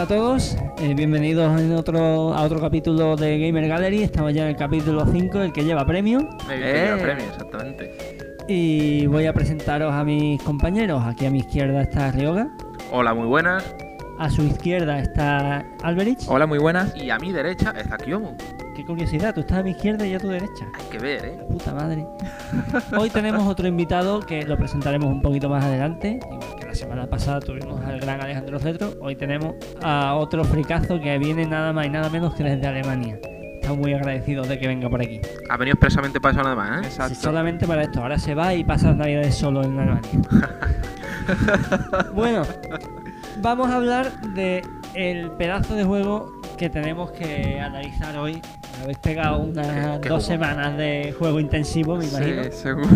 a todos, bienvenidos a otro capítulo de Gamer Gallery. Estamos ya en el capítulo 5, el que lleva premio. El que lleva premio, exactamente. Y voy a presentaros a mis compañeros. Aquí a mi izquierda está Ryoga. Hola, muy buenas. A su izquierda está Alberich. Hola, muy buenas. Y a mi derecha está Kyomu. Qué curiosidad, tú estás a mi izquierda y yo a tu derecha. Hay que ver, La puta madre. Hoy tenemos otro invitado que lo presentaremos un poquito más adelante. Igual que la semana pasada tuvimos al gran Alejandro Cetro. Hoy tenemos a otro fricazo que viene nada más y nada menos que desde Alemania. Estamos muy agradecidos de que venga por aquí. Ha venido expresamente para eso nada más, ¿eh? Exacto. Sí, solamente para esto. Ahora se va y pasa las navidades solo en Alemania. Bueno, vamos a hablar de el pedazo de juego que tenemos que analizar hoy. Me habéis pegado unas ¿Qué 2 juego? semanas de juego intensivo, me imagino. Sí, seguro.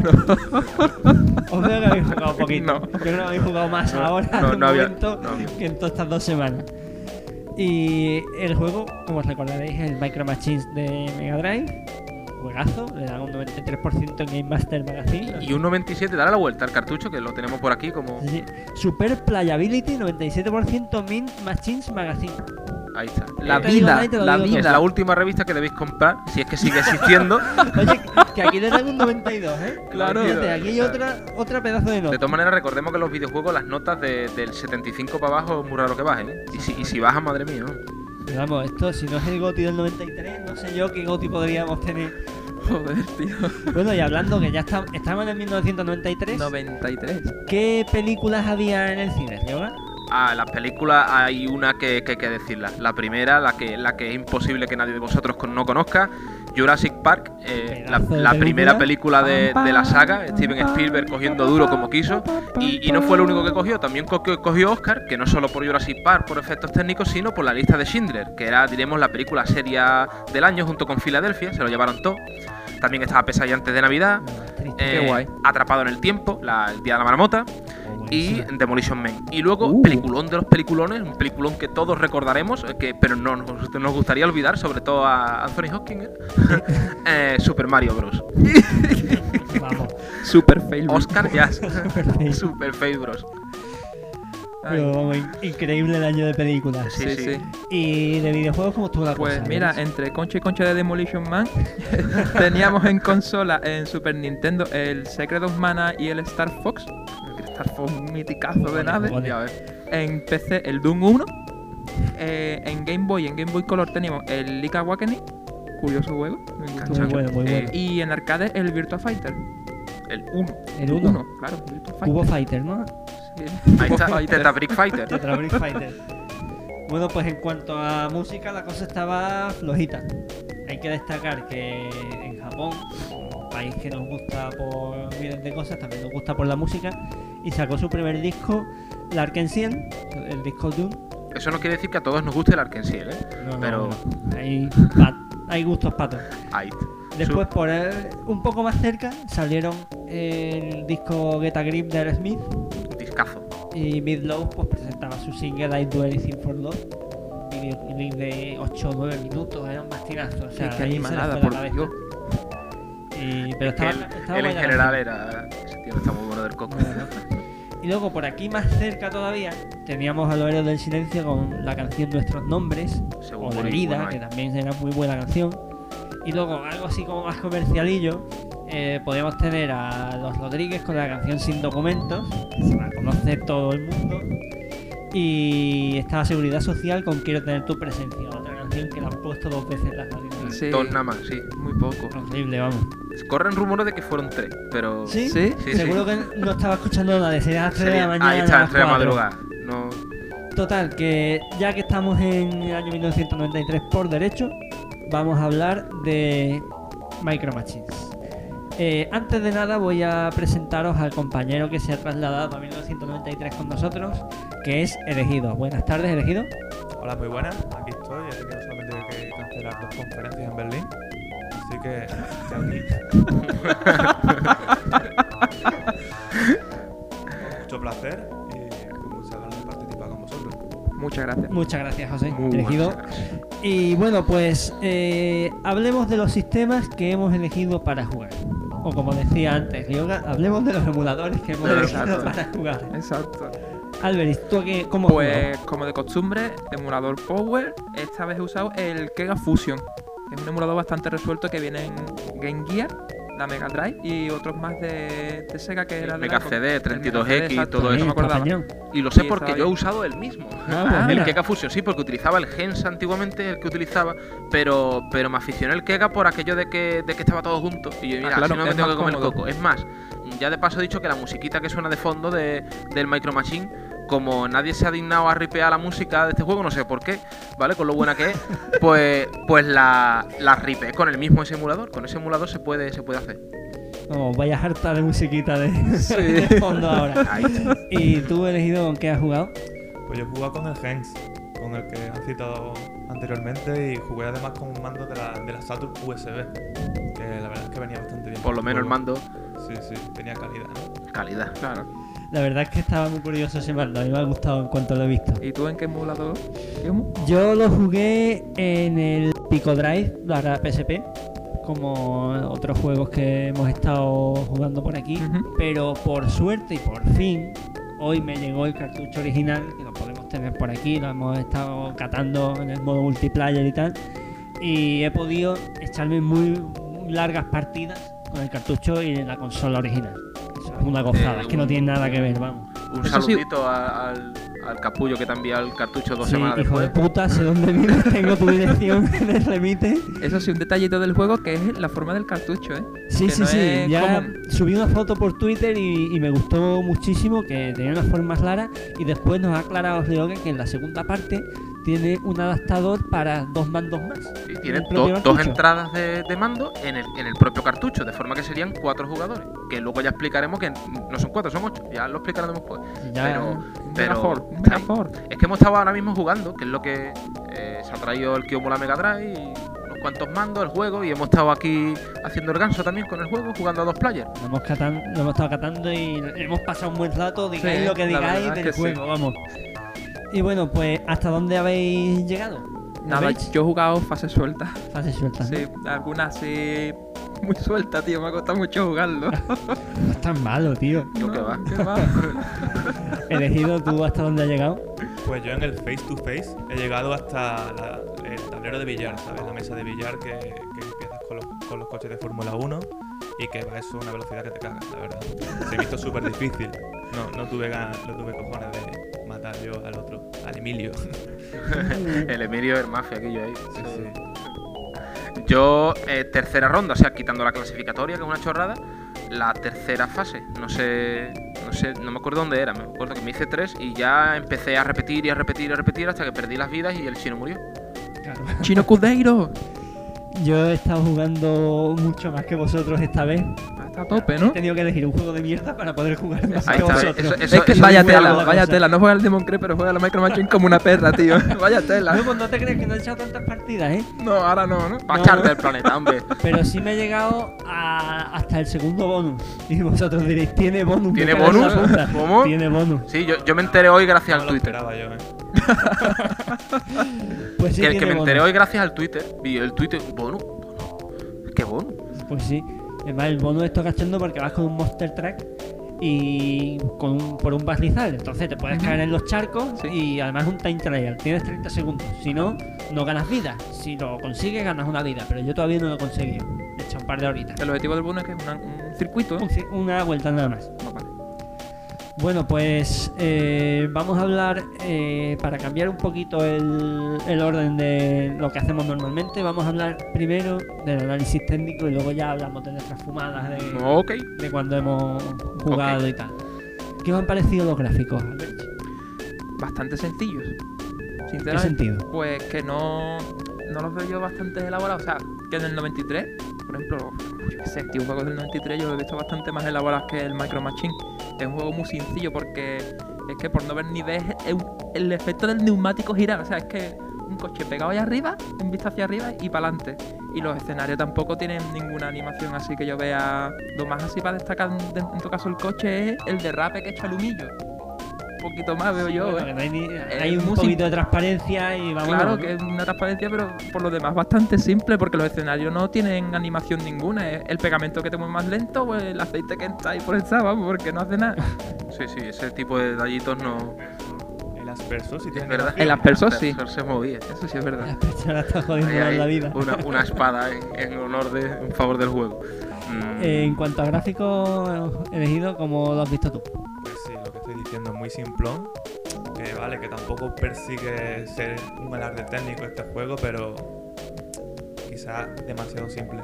Os veo que habéis jugado poquito. No. Yo creo que habéis jugado más ahora no, de no había- momento no había. que en todas estas 2 semanas. Y el juego, como os recordaréis, es el Micro Machines de Mega Drive. Un juegazo, le dan un 93% en Game Master Magazine. Y un 97, dale la vuelta al cartucho, que lo tenemos por aquí como... Sí, sí. Super Playability, 97% Mint Machines Magazine. Ahí está. La Te digo vida, nada y te lo la digo todo. Es vida. la última revista que debéis comprar, si es que sigue existiendo. Oye, que aquí le dan un 92, ¿eh? Claro. Fíjate, aquí hay otra pedazo de De nota. todas maneras, recordemos que los videojuegos, las notas del 75 para abajo es muy raro que bajen, ¿eh? Y si bajan, madre mía, ¿no? Pero vamos, esto si no es el GOTY del 93, no sé yo qué GOTY podríamos tener. Joder, tío. Bueno, y hablando que ya estamos en el 1993, 93. ¿qué películas había en el cine, Yoga? Ah, las películas hay una que hay que decirla. La primera, la que es imposible que nadie de vosotros no conozca, Jurassic Park, Pedazo de la primera película. película de la saga, Steven Spielberg cogiendo duro como quiso, y no fue el único que cogió, también cogió Oscar, que no solo por Jurassic Park, por efectos técnicos, sino por la lista de Schindler, que era, diremos, la película seria del año junto con Filadelfia, se lo llevaron todo. También estaba Pesadilla antes de Navidad, Triste. Qué guay. Atrapado en el tiempo, el Día de la Marmota, y Buenísima. Demolition Man. Y luego, peliculón de los peliculones, un peliculón que todos recordaremos, pero no nos gustaría olvidar, sobre todo a Anthony Hopkins, Super Mario Bros. Vamos, Super fail. Oscar Jazz. perfecto. Super Fail Bros. Pero vamos, increíble el año de películas. Sí, sí. Y de videojuegos, ¿cómo estuvo la Pues cosa? mira, entre concha y concha de Demolition Man, teníamos en consola, en Super Nintendo, el Secret of Mana y el Star Fox. El Star Fox, un miticazo de nave. Joder. Ya ves. En PC, el Doom 1. En Game Boy Color teníamos el Link Awakening. Curioso juego. Me gustó Muy mucho. bueno, muy bueno. Y en arcade, el Virtua Fighter. El 1. El 1, Claro, Virtua Fighter. Cubo Fighter, ¿no? Sí. Ahí está, Fighter. Teta Brick Fighter. Tetra Brick Fighter. Bueno, pues en cuanto a música, la cosa estaba flojita. Hay que destacar que en Japón, un país que nos gusta por miles de cosas, también nos gusta por la música, y sacó su primer disco, L'Arc-en-Ciel, el disco Doom. Eso no quiere decir que a todos nos guste el Arkenciel, ¿eh? No, Pero- no, hay gustos patos. Ahí. Después, por un poco más cerca, salieron el disco Get a Grip de Aerosmith, Discazo. y Midlow pues presentaba su single I Do Anything for Love, un videoclip de 8 o 9 minutos, era un bastinazo, o sea, Qué ahí se le animalada, fue por la cabeza. Dios. Pero estaba, Él estaba en buena la general canción. era... Ese tío está muy bueno del coco. Bueno. Y luego por aquí más cerca todavía teníamos a Los Héroes del Silencio con la canción Nuestros Nombres, Seguro, o La muy Herida, bueno, que ¿eh? también era muy buena canción. Y luego algo así como más comercialillo, podíamos tener a Los Rodríguez con la canción Sin Documentos, que se la conoce todo el mundo. Y estaba Seguridad Social con Quiero Tener Tu Presencia, otra canción que la han puesto 2 veces en la radio. Sí. Dos nada más, sí. Muy poco. Horrible, vamos. Corren rumores de que fueron 3, pero... ¿Sí? Sí. Sí, Seguro sí. que no estaba escuchando nada, sería a las 3 de la Sería- mañana. ahí a está, las 3 de 4. madrugada. No... Total, que ya que estamos en el año 1993 por derecho, vamos a hablar de Micro Machines. Antes de nada voy a presentaros al compañero que se ha trasladado a 1993 con nosotros, que es Elegido. Buenas tardes, Elegido. Hola, muy buenas, aquí estoy. He tenido solamente que cancelar 2 conferencias en Berlín. Así que estoy aquí. Mucho placer y con muchas ganas de participar con vosotros. Muchas gracias. Muchas gracias, José. Muy Elegido. buenas, gracias. Y bueno, pues hablemos de los sistemas que hemos elegido para jugar. O como decía antes, Ryoga, hablemos de los emuladores que hemos elegido Exacto. para jugar. Exacto. Albert, ¿tú cómo has jugado? Pues como de costumbre, emulador Power. Esta vez he usado el Kega Fusion. Es un emulador bastante resuelto que viene en Game Gear, la Mega Drive y otros más de Sega que era Mega CD, 32X, exacto, todo eso. no me acordaba. Castañón. Y lo sé Y porque estaba yo he bien. usado el mismo. Ah, El mira. Kega Fusion, sí, porque utilizaba el Gens antiguamente, el que utilizaba, pero me aficioné el Kega por aquello de que estaba todo junto. Y yo, mira, claro, así no me es tengo que más comer cómodo. coco. Es más, ya de paso he dicho que la musiquita que suena de fondo del Micro Machine, como nadie se ha dignado a ripear la música de este juego, no sé por qué, ¿vale? Con lo buena que es, pues la ripeé con el mismo ese emulador. Con ese emulador se puede hacer. Oh, vaya harta de musiquita de fondo ahora. Ahí. ¿Y tú, elegido, con qué has jugado? Pues yo he jugado con el Gens, con el que han citado anteriormente, y jugué además con un mando de la Saturn USB, que la verdad es que venía bastante bien. Por lo menos el mando, Sí, tenía calidad, ¿no? calidad. Claro. La verdad es que estaba muy curioso ese mando, a mí me ha gustado en cuanto lo he visto. ¿Y tú en qué emulador? Guillermo? Yo lo jugué en el Pico Drive para PSP, como otros juegos que hemos estado jugando por aquí, Ujú. pero por suerte y por fin, hoy me llegó el cartucho original, que lo podemos tener por aquí, lo hemos estado catando en el modo multiplayer y tal, y he podido echarme muy largas partidas con el cartucho y la consola original. Eso es una gozada, es que no tiene nada que ver, vamos. Un Eso sí. saludito al capullo que te ha enviado el cartucho 2 Sí, semanas hijo de después. puta, sé dónde vives, tengo tu dirección en el remite. Eso sí, un detallito del juego que es la forma del cartucho, ¿eh? Sí, Que sí, no sí. es Ya como- subí una foto por Twitter y me gustó muchísimo, que tenía unas formas raras. Y después nos ha aclarado Ryoga que en la segunda parte tiene un adaptador para dos mandos más. Y en tiene el propio dos cartucho. entradas de mando en el propio cartucho, de forma que serían 4 jugadores. Que luego ya explicaremos que no son 4, son 8. Ya lo explicaremos después. Ya, Un Pero Megafort, un está ahí. Megafort. Es que hemos estado ahora mismo jugando, que es lo que se ha traído el Kiyomu la Mega Drive y unos cuantos mandos, el juego, y hemos estado aquí haciendo el ganso también con el juego, jugando a 2 players. lo hemos estado catando y hemos pasado un buen rato. Digáis Sí, lo que la digáis verdad es del que juego, vamos. Y bueno, pues ¿hasta dónde habéis llegado? Nada, ¿Veis? yo he jugado fase suelta. Fase suelta, ¿no? Sí, algunas sí. Muy suelta, tío. Me ha costado mucho jugarlo. No es tan malo, tío. Lo que va. ¿Qué va? Elegido, ¿tú hasta dónde has llegado? Pues yo en el face to face he llegado hasta el tablero de billar, ¿sabes? La mesa de billar que empiezas con los coches de Fórmula 1 y que va eso a una velocidad que te cagas, la verdad. Se me hizo súper difícil. No tuve cojones de matar yo al otro, al Emilio. El Emilio el mafia aquí yo ahí. Sí, sí. Yo, tercera ronda, o sea, quitando la clasificatoria, que es una chorrada, la tercera fase, no sé, no me acuerdo dónde era, me acuerdo que me hice 3 y ya empecé a repetir y a repetir y a repetir hasta que perdí las vidas y el chino murió. Claro. Chino Cudeiro. Yo he estado jugando mucho más que vosotros esta vez. Está a tope, He ¿no? tenido que elegir un juego de mierda para poder jugar más Ahí que está, vosotros. eso- Es que eso vaya es muy tela, buena vaya cosa. tela. No juega al Demon Crest, pero juega a la Micro Machine como una perra, tío. Vaya tela. No, pues no te crees que no he echado tantas partidas, ¿eh? No, ahora no, ¿no? Pa' No. echarte del planeta, hombre. Pero sí me he llegado hasta el segundo bonus. Y vosotros diréis, ¿tiene bonus? ¿Tiene Me cago en la bonus? puta. ¿Cómo? Tiene bonus. Sí, yo me enteré hoy gracias No al me lo Twitter. esperaba yo, Pues sí, Que tiene me bonus. enteré hoy gracias al Twitter. Vi el Twitter, bonus. ¿Qué bonus? Pues sí. Además, el bonus esto cachondo porque vas con un Monster Truck y por un barrizal. Entonces te puedes caer en los charcos Sí. y además un time trial. Tienes 30 segundos. Si no, no ganas vida. Si lo consigues, ganas una vida. Pero yo todavía no lo he conseguido. He hecho un par de horitas. El objetivo del bono es que es un circuito, ¿eh? Una vuelta nada más. No, vale. Bueno, pues vamos a hablar, para cambiar un poquito el orden de lo que hacemos normalmente, vamos a hablar primero del análisis técnico y luego ya hablamos de nuestras fumadas Ok. de cuando hemos jugado y tal. ¿Qué os han parecido los gráficos, Albert? Bastante sencillos. ¿Qué Sinceramente. sentido? Pues que no los veo yo bastante elaborados. O sea, que en el 93, por ejemplo, yo qué sé, tío, juegos del 93 yo lo he visto bastante más elaborados que el Micro Machine. Es un juego muy sencillo porque es que por no ver ni ves el efecto del neumático girar. O sea, es que un coche pegado ahí arriba, en vista hacia arriba y para adelante. Y los escenarios tampoco tienen ninguna animación así que yo vea. Lo más así para destacar en tu caso el coche es el derrape que echa el humillo. poquito más, veo yo. Bueno, que no hay, hay un muy poquito de transparencia y vamos. Claro, que es una transparencia, pero por lo demás bastante simple, porque los escenarios no tienen animación ninguna. Es el pegamento que te mueve más lento, pues el aceite que está ahí por encima, vamos, porque no hace nada. Sí, ese tipo de detallitos no... El asperso, si Es tiene verdad. El aspersor sí. Se movía. Eso sí es verdad. La persona está jodiendo Ahí hay la vida. una espada en honor en favor del juego. En cuanto a gráficos elegidos, ¿cómo lo has visto tú? Pues sí, lo que estoy diciendo es muy simplón. Que vale, que tampoco persigue ser un alarde técnico este juego, pero quizás demasiado simple.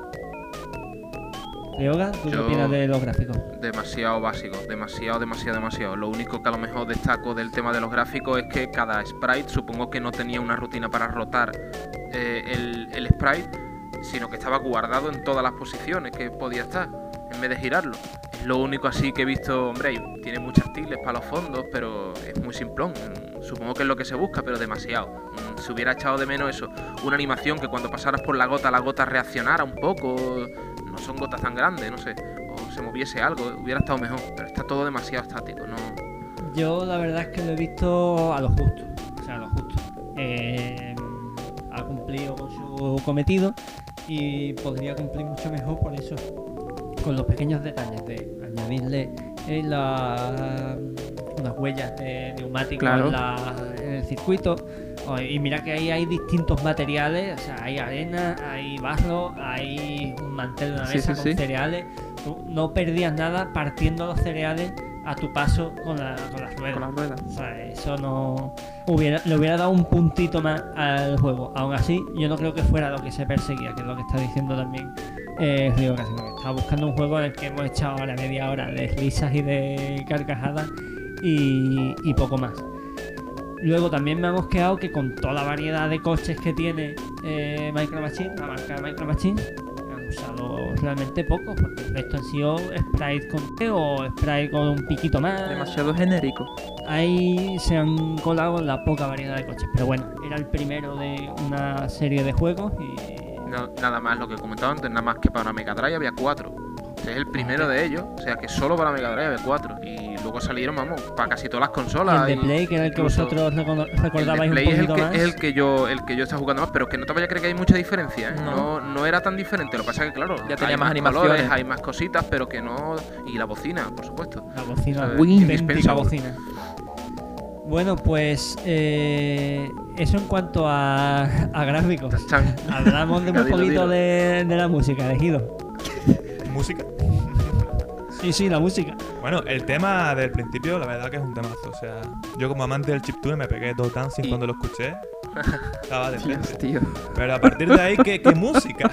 Ryoga, ¿tú qué Yo- opinas de los gráficos? Demasiado básico, demasiado. Lo único que a lo mejor destaco del tema de los gráficos es que cada sprite supongo que no tenía una rutina para rotar el sprite, sino que estaba guardado en todas las posiciones que podía estar, en vez de girarlo. Es lo único así que he visto, hombre, tiene muchas tiles para los fondos, pero es muy simplón. Supongo que es lo que se busca, pero demasiado. Se hubiera echado de menos eso, una animación que cuando pasaras por la gota reaccionara un poco. No son gotas tan grandes, no sé, o se moviese algo, hubiera estado mejor, pero está todo demasiado estático, no... Yo la verdad es que lo he visto a lo justo, o sea, a lo justo. Ha cumplido con su cometido y podría cumplir mucho mejor por eso, con los pequeños detalles de añadirle unas huellas de neumático Claro. en el circuito. Y mira que ahí hay distintos materiales, o sea, hay arena, hay barro, hay un mantel de una Sí, mesa sí, con sí. cereales. Tú no perdías nada partiendo los cereales a tu paso con las ruedas. Con las ruedas. O sea, eso no le hubiera dado un puntito más al juego. Aún así, yo no creo que fuera lo que se perseguía, que es lo que está diciendo también Río Casi. Estaba buscando un juego en el que hemos echado ahora media hora de risas y de carcajadas y poco más. Luego también me ha mosqueado que con toda la variedad de coches que tiene Micro Machines, la marca Micro Machines, han usado realmente pocos, porque el resto han sido sprite con T o sprite con un piquito más. Demasiado genérico. Ahí se han colado en la poca variedad de coches, pero bueno, era el primero de una serie de juegos y Nada más lo que comentaba antes, nada más que para una Mega Drive había 4. Este es el primero de ellos, o sea que solo para Mega Drive había 4. Y luego salieron, vamos, para casi todas las consolas. el de Play, que era el que incluso vosotros recordabais el de un Play es poquito más. el que yo estaba jugando más, pero que no te vaya a creer que hay mucha diferencia, ¿eh? No. No era tan diferente, lo que pasa es que claro, Ya tenía hay más colores, animaciones. hay más cositas, pero que no... Y la bocina, por supuesto. La bocina, Eso es idéntica indispensable. bocina. Bueno, pues eso en cuanto a gráficos. Chan. Hablamos de un Dilo, poquito dilo. de la música, elegido. Música. Sí, la música. Bueno, el tema del principio, la verdad que es un temazo. O sea, yo como amante del chiptune me pegué dos dancing Y- cuando lo escuché. Estaba de Dios, frente. tío. Pero a partir de ahí, ¿qué música?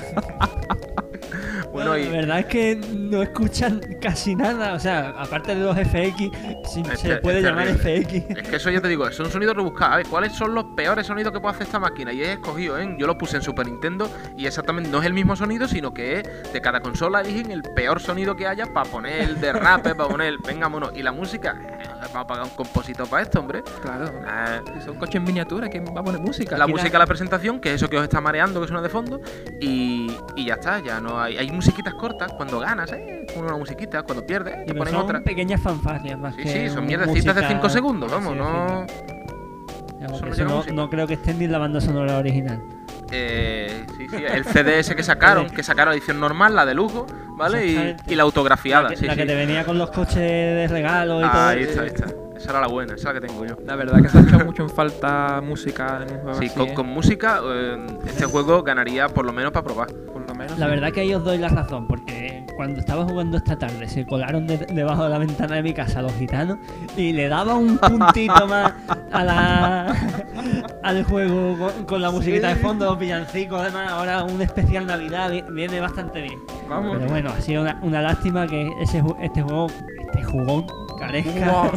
Bueno, La y verdad es que no escuchan casi nada. O sea, aparte de los FX, si Es se le que puede es llamar terrible. FX. es que eso ya te digo, son sonidos rebuscados. A ver, ¿cuáles son los peores sonidos que puede hacer esta máquina? Y he escogido, ¿eh? Yo lo puse en Super Nintendo y exactamente no es el mismo sonido, sino que es de cada consola eligen el peor sonido que haya para poner el de rap, para poner el venga mono. Y la música, va a pagar un compositor para esto, hombre. Claro. Eh, Si son coches en miniatura, ¿quién va a poner música? la Aquí música, la presentación, que es eso que os está mareando, que suena de fondo, y ya está, ya no hay musiquitas cortas cuando ganas, una musiquita, cuando pierdes, te Pero ponen son otra. pequeñas fanfarrias más Sí, que sí, son un mierdecitas de música, 5 segundos, por así vamos, no... decirlo. Digamos Eso que no eso llega música. no creo que estén ni en la banda sonora original. Sí, el CDS que sacaron la edición normal, la de lujo, ¿vale? Exactamente. Y la autografiada, la que, sí, la sí. que te venía con los coches de regalo y todo. Ahí está. Esa era la buena, esa es la que tengo yo. La verdad que se ha echado mucho en falta música en un juego Sí, así, con música, este juego ganaría por lo menos para probar. por lo menos. La sí. verdad que ahí os doy la razón, porque cuando estaba jugando esta tarde se colaron debajo de la ventana de mi casa los gitanos y le daba un puntito más al juego con la musiquita de fondo, los villancicos, además ahora un especial Navidad viene bastante bien. Vamos. Pero bueno, ha sido una lástima que este jugón carezca.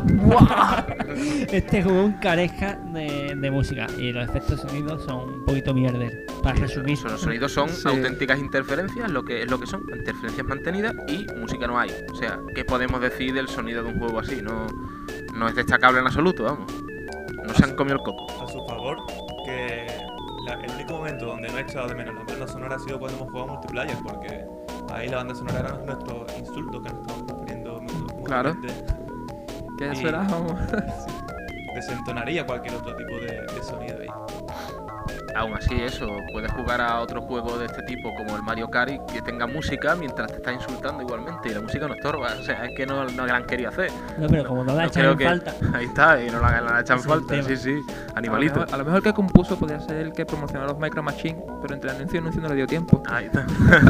Este jugón carezca de música y los efectos sonidos son un poquito mierder. Para resumir, Los sonidos son Sí. auténticas interferencias, lo que son, interferencias mantenidas y música no hay. O sea, ¿qué podemos decir del sonido de un juego así? No es destacable en absoluto, vamos. No se han comido el coco. A su favor, que el único momento donde no he echado de menos la banda sonora ha sido cuando hemos jugado multiplayer, porque ahí la banda sonora era nuestro insulto que nos estamos refiriendo Claro. mutuamente. Que eso Y era... desentonaría cualquier otro tipo de sonido ahí. Aún así, eso, puedes jugar a otro juego de este tipo como el Mario Kart y que tenga música mientras te está insultando igualmente y la música no estorba. O sea, es que no la han querido hacer. No, pero como no la No echan creo en que- falta. Ahí está, y no la echan Ese es el falta. tema. Sí, sí, A animalito. lo mejor el que compuso podría ser el que promocionó los Micro Machines, pero entre anuncio y anuncio no le dio tiempo. Ahí está.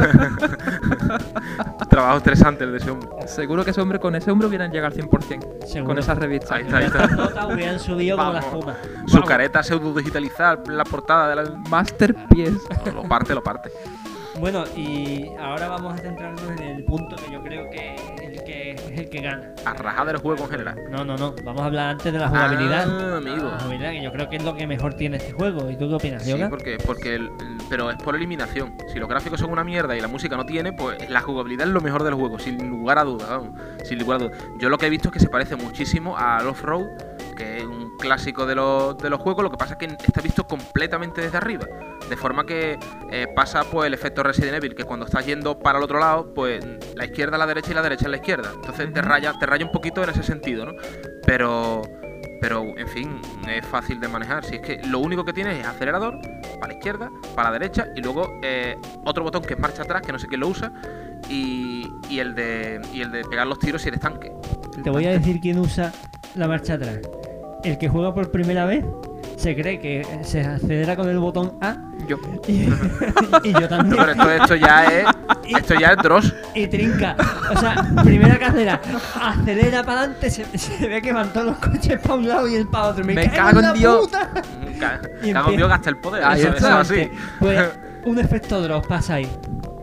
Trabajo estresante el de ese hombre. Seguro que con ese hombre hubieran llegado al 100% Seguro. con esas revistas. Ahí está, ahí está. Las notas hubieran subido como la Vamos. espuma. Su careta pseudo digitalizada, la portada de la... Masterpiece. Lo parte, lo parte. Bueno, y ahora vamos a centrarnos en el punto que yo creo que es el que gana. A rajar del juego en general. No. Vamos a hablar antes de la jugabilidad. Ah, amigo. La jugabilidad, que yo creo que es lo que mejor tiene este juego. ¿Y tú qué opinas, Sí, Yoga? pero es por eliminación. Si los gráficos son una mierda y la música no tiene, pues la jugabilidad es lo mejor del juego, sin lugar a dudas, vamos. Sin lugar a dudas. Yo lo que he visto es que se parece muchísimo al Off-Road, que es un clásico de los juegos, lo que pasa es que está visto completamente desde arriba. De forma que pasa pues el efecto Resident Evil, que cuando estás yendo para el otro lado, pues la izquierda a la derecha y la derecha a la izquierda. Entonces te raya un poquito en ese sentido, ¿no? Pero en fin, es fácil de manejar. Si es que lo único que tienes es acelerador, para la izquierda, para la derecha, y luego otro botón que es marcha atrás, que no sé quién lo usa, y el de pegar los tiros si eres tanque. Te voy a decir quién usa la marcha atrás. El que juega por primera vez se cree que se acelera con el botón A Yo. y, y yo también. No, pero esto ya es Dross. Y trinca. O sea, primera carrera, acelera para adelante, se ve que van todos los coches para un lado y el para otro. Me cago en la Dios. puta. Y Cago en Dios, gasta el poder. Ahí Eso es está. así. Pues un efecto Dross pasa ahí.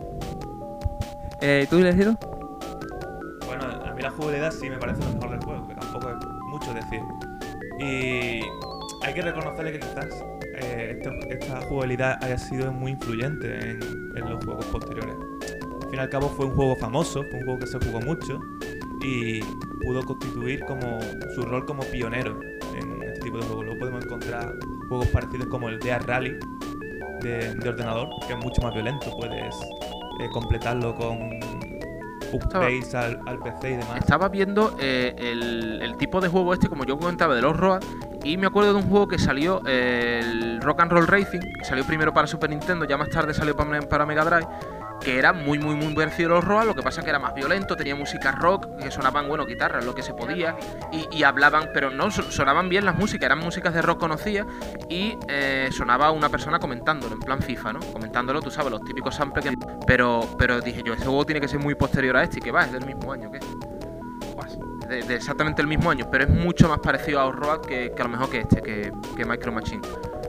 ¿Tú, elegido? Bueno, a mí la jugabilidad sí me parece lo mejor del juego, que tampoco es mucho decir. Y hay que reconocerle que quizás esta jugabilidad haya sido muy influyente en los juegos posteriores. Al fin y al cabo fue un juego famoso, fue un juego que se jugó mucho y pudo constituir como su rol como pionero en este tipo de juegos. Luego podemos encontrar juegos parecidos como el Death Rally de ordenador, que es mucho más violento, puedes completarlo con updates al PC y demás. Estaba viendo el tipo de juego este, como yo comentaba, de los Road, y me acuerdo de un juego que salió, el Rock and Roll Racing, que salió primero para Super Nintendo, ya más tarde salió para Mega Drive, que era muy parecido a los Road, lo que pasa que era más violento, tenía música rock, que sonaban, bueno, guitarras, lo que se podía, y hablaban, pero no, sonaban bien las músicas, eran músicas de rock conocidas, y sonaba una persona comentándolo, en plan FIFA, ¿no? Comentándolo, tú sabes, los típicos samples que... Pero dije yo, ese juego tiene que ser muy posterior a este, y que va, es del mismo año, ¿qué? De exactamente el mismo año, pero es mucho más parecido a Outroad que a lo mejor que este, que Micro Machine.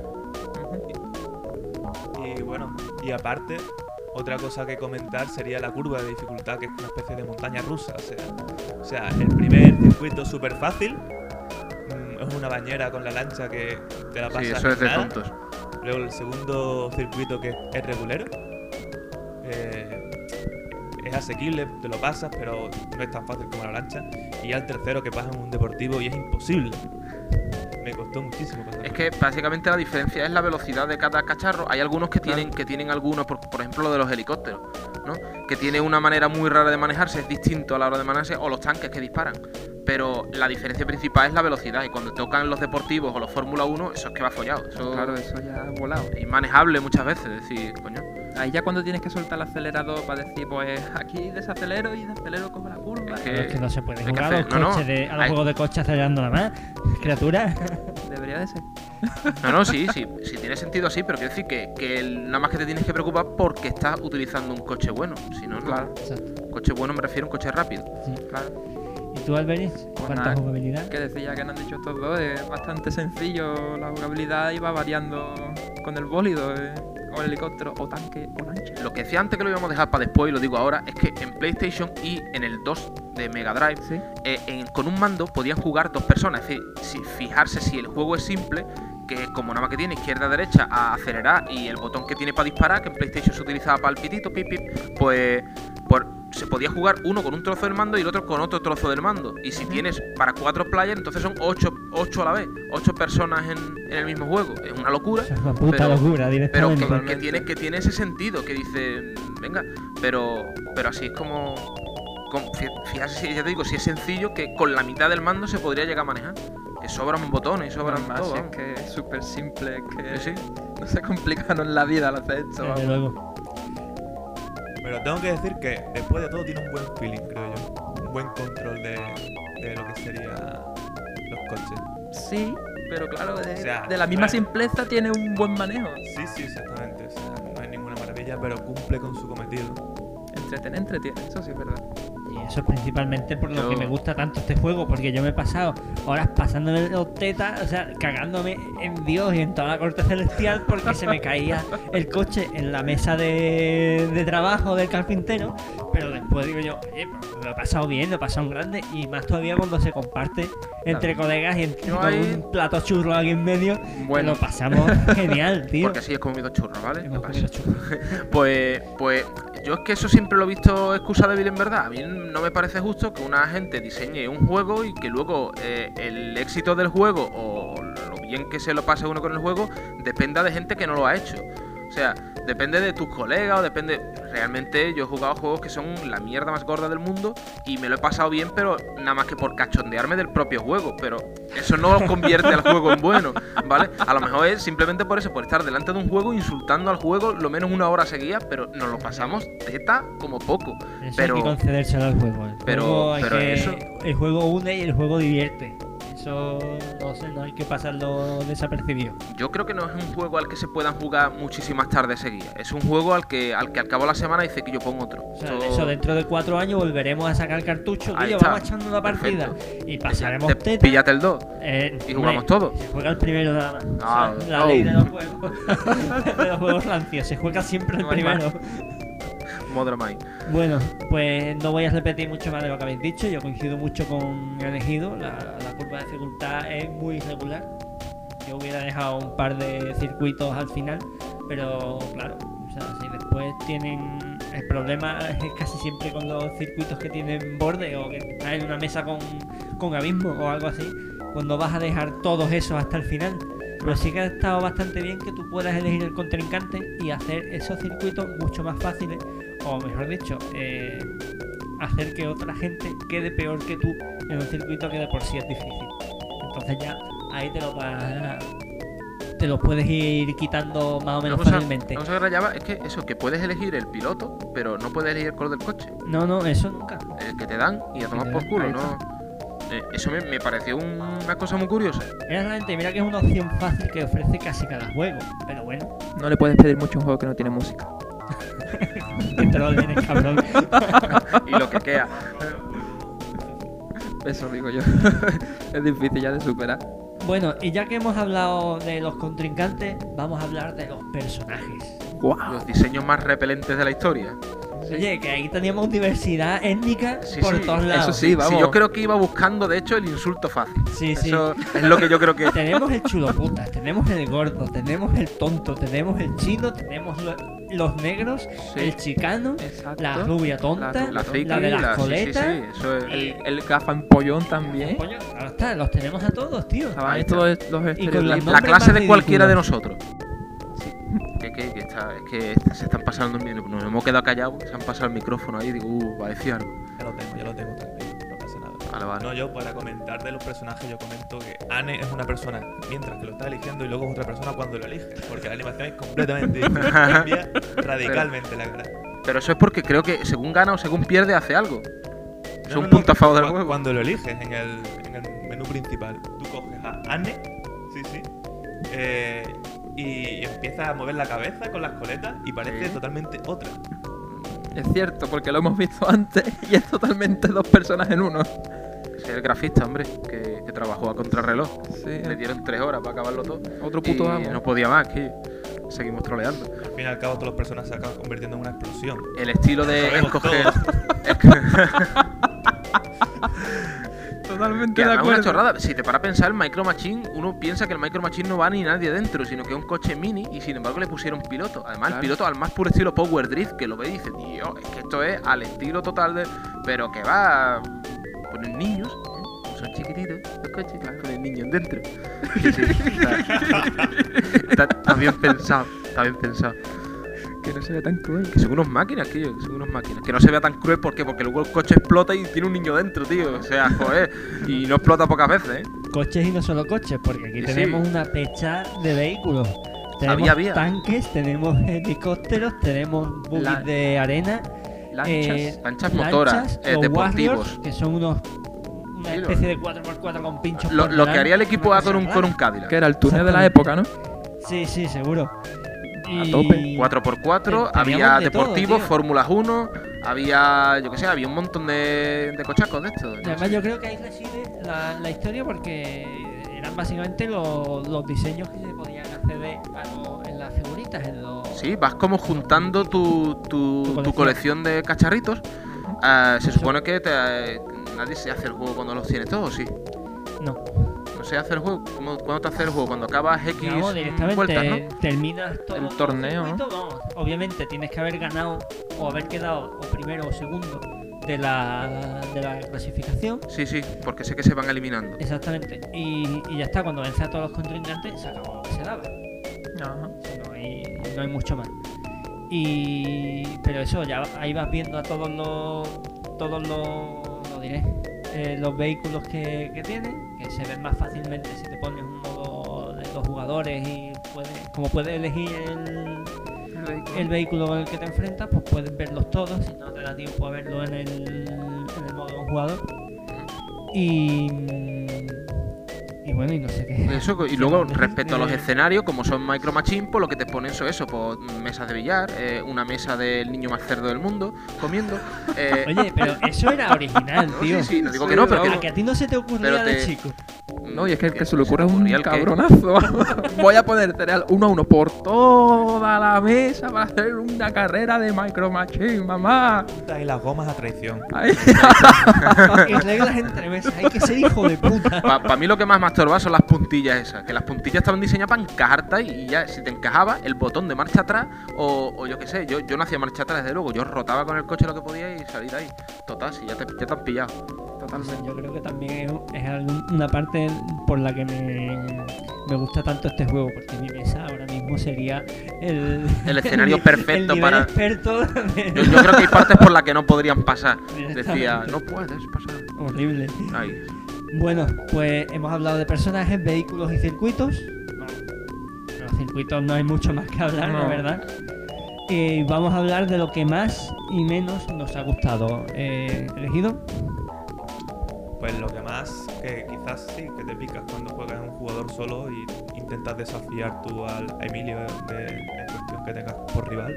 Y bueno, y aparte, otra cosa que comentar sería la curva de dificultad, que es una especie de montaña rusa. O sea, el primer circuito súper fácil, es una bañera con la lancha que te la pasas. Sí, eso es de nada. tontos. Luego el segundo circuito, que es regulero, es asequible, te lo pasas, pero no es tan fácil como la lancha. Y ya el tercero, que pasa en un deportivo y es imposible. Me costó muchísimo pasar. Es que básicamente la diferencia es la velocidad de cada cacharro. Hay algunos que tienen algunos, por ejemplo lo de los helicópteros, ¿no? Que tiene una manera muy rara de manejarse, es distinto a la hora de manejarse, o los tanques que disparan. Pero la diferencia principal es la velocidad, y cuando tocan los deportivos o los Fórmula 1, eso es que va follado. Eso Claro, eso ya ha volado. es inmanejable muchas veces, es decir, coño. Ahí ya cuando tienes que soltar el acelerador para decir, pues aquí desacelero y desacelero como la curva. Es Pero es que no se puede hay que jugar a los, hacer- no, no. coches a los Hay- juegos de coche acelerando nada más. Criatura. Debería de ser. No, sí tiene sentido así, pero quiero decir que nada más que te tienes que preocupar porque estás utilizando un coche bueno. Si no, no. Claro. Exacto. Coche bueno me refiero a un coche rápido. Sí. Claro. ¿Y tú, Alberis? ¿Cuánta nada, jugabilidad? Que decía que no han dicho estos dos, es bastante sencillo la jugabilidad y va variando con el bólido, o el helicóptero, o tanque, o lancha. Lo que decía antes que lo íbamos a dejar para después y lo digo ahora es que en PlayStation y en el 2 de Mega Drive Sí. con un mando podían jugar dos personas. Es decir, fijarse si el juego es simple, que como nada más que tiene izquierda-derecha a acelerar y el botón que tiene para disparar, que en PlayStation se utilizaba para el pitito, pip, pip, pues se podía jugar uno con un trozo del mando y el otro con otro trozo del mando. Y si tienes para 4 players, entonces son 8 a la vez, 8 personas en el mismo juego. Es una locura. Es una puta pero- locura Pero directamente. que tiene ese sentido, que dice, venga, pero así es como Fíjate, ya te digo, si es sencillo, que con la mitad del mando se podría llegar a manejar. Que sobran botones, sobran Más, todo. es que es súper simple, es que Sí. no se complicaron la vida al hacer esto. Desde vamos. luego. Pero tengo que decir que después de todo tiene un buen feeling, creo yo. Un buen control de lo que serían los coches. Sí, pero claro, de, O sea, de la misma simpleza tiene un buen manejo. Sí, exactamente. O sea, no es ninguna maravilla, pero cumple con su cometido. Entretiene, eso sí es verdad. Y eso es principalmente por lo Yo- que me gusta tanto este juego, porque yo me he pasado horas pasándome los tetas, o sea, cagándome en Dios y en toda la corte celestial porque se me caía el coche en la mesa de trabajo del carpintero, pero después digo yo, oye, pues lo he pasado bien, lo he pasado en grande, y más todavía cuando se comparte entre colegas y Yo con ahí- un plato churro aquí en medio, Bueno. lo pasamos genial, tío. Porque así es comido churros, ¿vale? Hemos ¿Qué pasa? comido churros. Pues yo es que eso siempre lo he visto excusa débil en verdad. A mí no me parece justo que una gente diseñe un juego y que luego el éxito del juego o lo bien que se lo pase uno con el juego dependa de gente que no lo ha hecho. O sea, depende de tus colegas o depende... Realmente yo he jugado juegos que son la mierda más gorda del mundo y me lo he pasado bien, pero nada más que por cachondearme del propio juego. Pero eso no lo convierte al juego en bueno, ¿vale? A lo mejor es simplemente por eso, por estar delante de un juego insultando al juego lo menos una hora seguida, pero nos lo pasamos teta como poco. Eso Pero- hay que concedérselo al juego. Eso- El juego une y el juego divierte. Eso no sé, no hay que pasarlo desapercibido. Yo creo que no es un juego al que se puedan jugar muchísimas tardes seguidas. Es un juego al que al cabo de la semana dice que yo pongo otro. O sea, Esto- eso dentro de 4 años volveremos a sacar cartucho, Ahí tío, está. vamos echando una partida y pasaremos Te- teta. Píllate el 2. Hombre, jugamos todo. Se juega el primero nada más. Ah, O sea, la oh. ley de los juegos. De los juegos rancios, se juega siempre el No hay primero. Modern Mind. Bueno, pues no voy a repetir mucho más de lo que habéis dicho. Yo coincido mucho con elegido. La curva de dificultad es muy irregular. Yo hubiera dejado un par de circuitos al final, pero claro, o sea, si después tienen... El problema es casi siempre con los circuitos que tienen borde o que están en una mesa con abismo o algo así, cuando vas a dejar todos esos hasta el final. Pero sí que ha estado bastante bien que tú puedas elegir el contrincante y hacer esos circuitos mucho más fáciles, o mejor dicho, hacer que otra gente quede peor que tú en un circuito que de por sí es difícil. Entonces ya ahí te lo puedes ir quitando más o menos fácilmente. Una cosa que rayaba es que eso, que puedes elegir el piloto, pero no puedes elegir el color del coche. No, eso nunca. El que te dan y a tomar te por dan, culo, ahí ¿no? Eso me pareció una cosa muy curiosa. Realmente, mira que es una opción fácil que ofrece casi cada juego, pero bueno, No le puedes pedir mucho a un juego que no tiene música. te lo vienes, cabrón. Y lo que queda. Eso digo yo. Es difícil ya de superar. Bueno, y ya que hemos hablado de los contrincantes, vamos a hablar de los personajes. ¡Guau! Los diseños más repelentes de la historia. Oye, que ahí teníamos diversidad étnica Sí, por sí, todos lados. eso sí, vamos. yo creo que iba buscando, de hecho, el insulto fácil. Sí, sí. Eso es lo que yo creo que... Tenemos el chuloputas, tenemos el gordo, tenemos el tonto, tenemos el chino, tenemos los negros, Sí. el chicano, Exacto. la rubia tonta, La La friki, la de las sí, sí, coletas. sí, eso es... El gafa empollón también. Coño, claro está, los tenemos a todos, tío. Estaban Ahí ahí todos los Y con las estereotipos. La nombres clase más de cualquiera de ridículos. nosotros. Es que se están pasando un minuto. Nos hemos quedado callados, se han pasado el micrófono ahí y digo, va a decir algo. Ya lo tengo tranquilo, no pasa nada. Vale, vale. No, yo para comentar de los personajes, yo comento que Anne es una persona mientras que lo está eligiendo y luego es otra persona cuando lo elige. Porque la animación es completamente diferente, cambia radicalmente la cara. Pero eso es porque creo que según gana o según pierde hace algo. Es No, un no, punto a favor del cu- juego. Cuando lo eliges en el menú principal, tú coges a Anne, sí, y empiezas a mover la cabeza con las coletas y parece Sí. totalmente otra. Es cierto, porque lo hemos visto antes y es totalmente dos personas en uno. Es el grafista, hombre, que trabajó a contrarreloj. Sí, Le dieron 3 horas para acabarlo todo. otro puto y amo. no podía más, que seguimos troleando. Al fin y al cabo, todos los personajes se acaban convirtiendo en una explosión. El estilo de Sabemos escoger... Totalmente Que de además es una acuerdo. chorrada. Si te para a pensar, el Micro Machine, uno piensa que el Micro Machine no va ni nadie dentro, sino que es un coche mini y sin embargo le pusieron piloto. Además, Claro. el piloto al más puro estilo Power Drift, que lo ve y dice, tío, es que esto es al estilo total de. Pero que va. Ponen niños, son chiquititos los coches, ponen niños dentro. Sí, está bien pensado, está bien pensado. Que no se ve tan cruel. Que son unos máquinas, tío, que son unos máquinas. Que no se vea tan cruel, ¿por qué? Porque luego el coche explota y tiene un niño dentro, tío. O sea, joder. Y no explota pocas veces, ¿eh? Coches y no solo coches, porque aquí Sí, tenemos sí. una pecha de vehículos. Tenemos Había. tanques, tenemos helicópteros, tenemos buggies La- de arena, Lanchas. Lanchas motoras, los deportivos. Warriors, que son una Sí, especie de 4x4 con pinchos. Lo por que delante, haría el equipo una A con cosa un rara. Cadillac. Que era el túnel de la época, ¿no? Sí, sí, seguro. A tope. 4x4, Teníamos había de todo, deportivos, tío. Fórmulas 1, había, yo qué sé, había un montón de cochacos de estos. Y además yo creo que ahí reside la historia porque eran básicamente los diseños que se podían acceder en las figuritas, en los... Sí, vas como juntando tu colección de cacharritos. Se supone que nadie se hace el juego cuando los tienes todos, sí. No, No se hace el juego. ¿Cuándo te hace el juego? Cuando acabas X digamos, directamente vueltas, ¿no? terminas todo El torneo, circuito, vamos, obviamente tienes que haber ganado o haber quedado o primero o segundo de la clasificación. Sí, sí, porque sé que se van eliminando. Exactamente. Y ya está, cuando vences a todos los contrincantes se acabó lo que se daba. Ajá. O sea, no hay mucho más. Pero eso, ya ahí vas viendo a todos los vehículos que tienen, que se ven más fácilmente si te pones un modo de 2 jugadores y como puedes elegir el vehículo con el que te enfrentas, pues puedes verlos todos, si no te da tiempo a verlo en el modo de un jugador. Y bueno, y no sé qué. Eso, y luego respecto a los escenarios, como son Micro Machines, pues lo que te ponen son eso, pues mesas de billar, una mesa del niño más cerdo del mundo comiendo. Oye, pero eso era original, no, tío. sí, no digo que no, pero A que a ti no se te ocurría pero de te- chico. No, y es que el que se le ocurre es un ocurría el qué. cabronazo. Voy a poner cereal 1 a 1 por toda la mesa para hacer una carrera de Micro Machine, mamá. Y las gomas a traición. Ay, Y reglas entre mesas, hay que ser hijo de puta. Para mí lo que más me estorba son las puntillas esas, que las puntillas estaban diseñadas para encajarte y ya, si te encajaba el botón de marcha atrás o yo qué sé, yo no hacía marcha atrás desde luego, yo rotaba con el coche lo que podía y salí de ahí. Total, si ya te han pillado. totalmente. Yo creo que también es una parte por la que me gusta tanto este juego, porque mi mesa ahora mismo sería el escenario el perfecto nivel para- experto Yo creo que hay partes por las que no podrían pasar. Directamente. Decía, no puedes pasar. horrible. Ahí. Bueno, pues hemos hablado de personajes, vehículos y circuitos. No, los circuitos no hay mucho más que hablar, la No. verdad. Y vamos a hablar de lo que más y menos nos ha gustado. ¿Elegido? Pues lo que más, que quizás sí, que te picas cuando juegas un jugador solo y intentas desafiar tú a Emilio en cuestión que tengas por rival.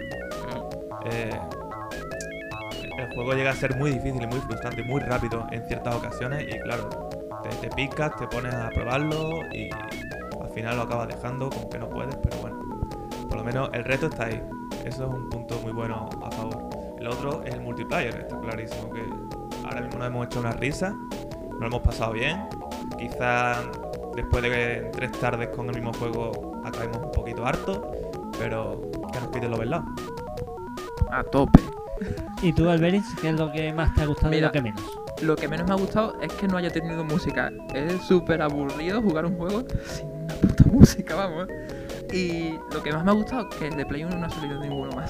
El juego llega a ser muy difícil y muy frustrante y muy rápido en ciertas ocasiones y claro, te picas, te pones a probarlo y al final lo acabas dejando como que no puedes, pero bueno, por lo menos el reto está ahí. Eso es un punto muy bueno a favor. El otro es el multiplayer, está clarísimo que ahora mismo nos hemos hecho una risa, nos lo hemos pasado bien, quizás después de 3 tardes con el mismo juego acabemos un poquito hartos, pero que nos quiten los velados. A tope. ¿Y tú, Alberis, qué es lo que más te ha gustado y Mira, lo que menos? Lo que menos me ha gustado es que no haya tenido música. Es súper aburrido jugar un juego sin una puta música, vamos. Y lo que más me ha gustado es que de Play 1 no ha salido ninguno más.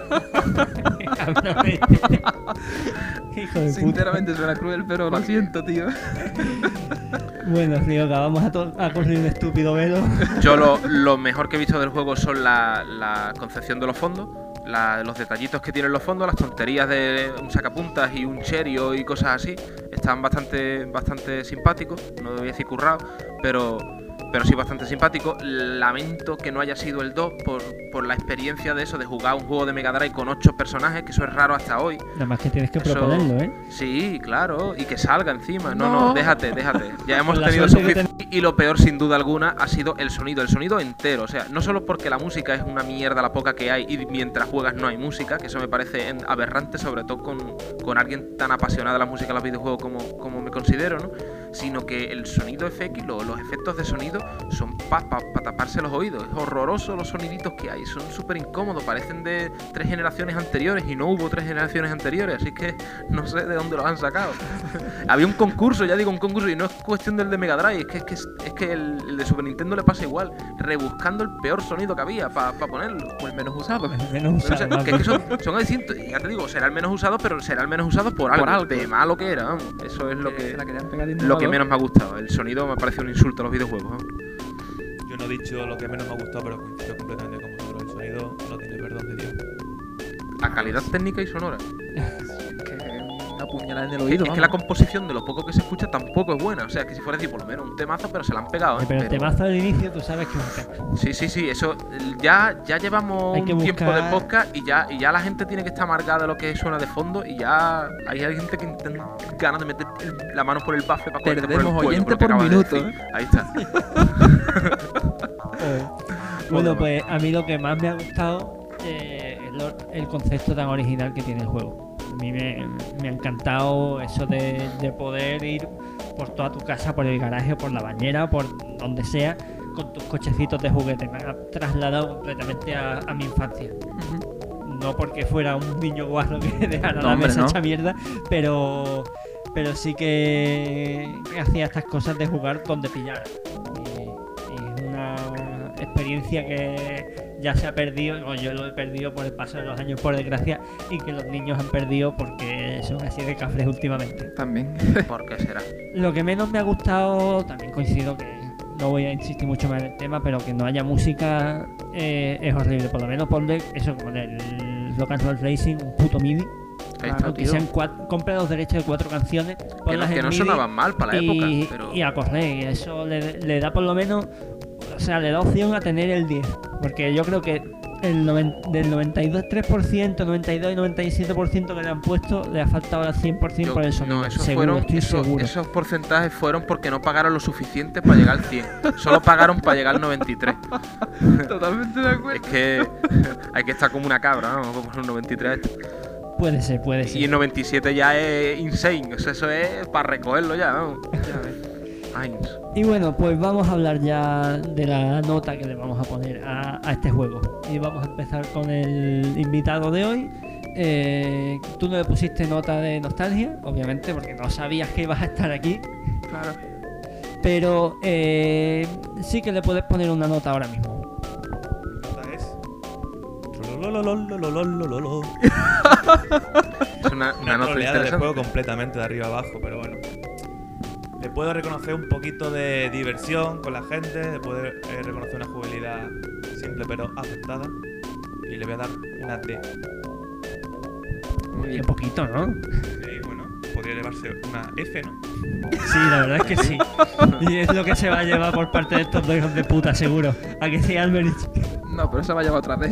Hijo de puta. Sinceramente suena cruel, pero lo siento, tío. Bueno, Ryoga, vamos a correr un estúpido velo. Yo lo mejor que he visto del juego son la concepción de los fondos, los detallitos que tienen los fondos, las tonterías de un sacapuntas y un cherio y cosas así. Están bastante simpáticos, no voy a decir currado, pero sí bastante simpático. Lamento que no haya sido el 2 por la experiencia de eso, de jugar un juego de Mega Drive con 8 personajes, que eso es raro hasta hoy. Nada más que tienes que Eso- proponerlo, ¿eh? Sí, claro, y que salga encima. No, No. déjate. Ya hemos Con la tenido suerte que suficiente. Y lo peor, sin duda alguna, ha sido el sonido entero. O sea, no solo porque la música es una mierda la poca que hay y mientras juegas no hay música, que eso me parece aberrante, sobre todo con alguien tan apasionado de la música de los videojuegos como me considero, ¿no? Sino que el sonido FX, los efectos de sonido visto, son para taparse los oídos. Es horroroso los soniditos que hay, son súper incómodos, parecen de 3 generaciones anteriores y no hubo 3 generaciones anteriores, así que no sé de dónde los han sacado. Había un concurso, ya digo, un concurso, y no es cuestión del de Mega Drive, es que el de Super Nintendo le pasa igual, rebuscando el peor sonido que había para ponerlo. O el menos usado. Menos Pero, o sea, usado, que son distintos, ya te digo, será el menos usado, pero será el menos usado por algo. De malo que era, vamos. Eso es lo que menos me ha gustado. El sonido me parece un insulto a los videojuegos, vamos. Yo no he dicho lo que menos me ha gustado, pero coincido completamente con vosotros. El sonido no tiene perdón de Dios. A calidad técnica y sonora. Una puñalada en el oído. Es que la composición de lo poco que se escucha tampoco es buena. O sea, que si fuera decir por lo menos un temazo, pero se la han pegado, ¿eh? Pero el temazo del inicio tú sabes que es un tema. Sí, eso ya llevamos Hay que un tiempo buscar- de podcast y ya la gente tiene que estar amargada de lo que suena de fondo y ya hay gente que tiene ganas de meter la mano por el bafle para cogerte por el Perdemos cuello. oyente lo que por acabas de minuto, decir. Ahí está. Bueno, pues a mí lo que más me ha gustado es el concepto tan original que tiene el juego. A mí me ha encantado eso de poder ir por toda tu casa, por el garaje, por la bañera, por donde sea, con tus cochecitos de juguete. Me ha trasladado completamente a mi infancia. No porque fuera un niño guarro que dejara No, la hombre, mesa no. hecha mierda, pero sí que hacía estas cosas de jugar donde pillara. Y es una experiencia que ya se ha perdido, o yo lo he perdido por el paso de los años, por desgracia, y que los niños han perdido porque son así de cafres últimamente. También. ¿Por qué será? Lo que menos me ha gustado, también coincido que no voy a insistir mucho más en el tema, pero que no haya música es horrible. Por lo menos ponle eso, como en el Rock and Roll Racing, un puto MIDI. Ahí está, Aunque tío. sean compra los derechos de 4 canciones, ponlas Que en no MIDI sonaban mal para la época, y, pero... y a correr. Y eso le da por lo menos, o sea, le da opción a tener el 10. Porque yo creo que del 93%, 92 y 97% que le han puesto, le ha faltado al 100% por el sonido. No, esos Seguro, estoy seguro. esos porcentajes fueron porque no pagaron lo suficiente para llegar al 100. Solo pagaron para llegar al 93. Totalmente de acuerdo. Es que hay que estar como una cabra, ¿no? Como poner un 93. Puede ser. Y el 97 ya es insane. O sea, eso es para recogerlo ya, ¿no? Ya ves. Ains. Y bueno, pues vamos a hablar ya de la nota que le vamos a poner a este juego. Y vamos a empezar con el invitado de hoy. Tú no le pusiste nota de nostalgia, obviamente, porque no sabías que ibas a estar aquí. Claro. Pero sí que le puedes poner una nota ahora mismo. Mi nota es... Lolololololololololo. Es una Una nota troleada del interesante. juego completamente de arriba abajo, pero bueno. Le puedo reconocer un poquito de diversión con la gente, le puedo reconocer una jugabilidad simple pero aceptada. Y le voy a dar una D. Muy Qué bien. poquito, ¿no? Y bueno, podría llevarse una F, ¿no? Sí, la verdad es que sí. Y es lo que se va a llevar por parte de estos dos hijos de puta, seguro. ¿A que sí, Alberich? No, pero eso va a llevar otra vez.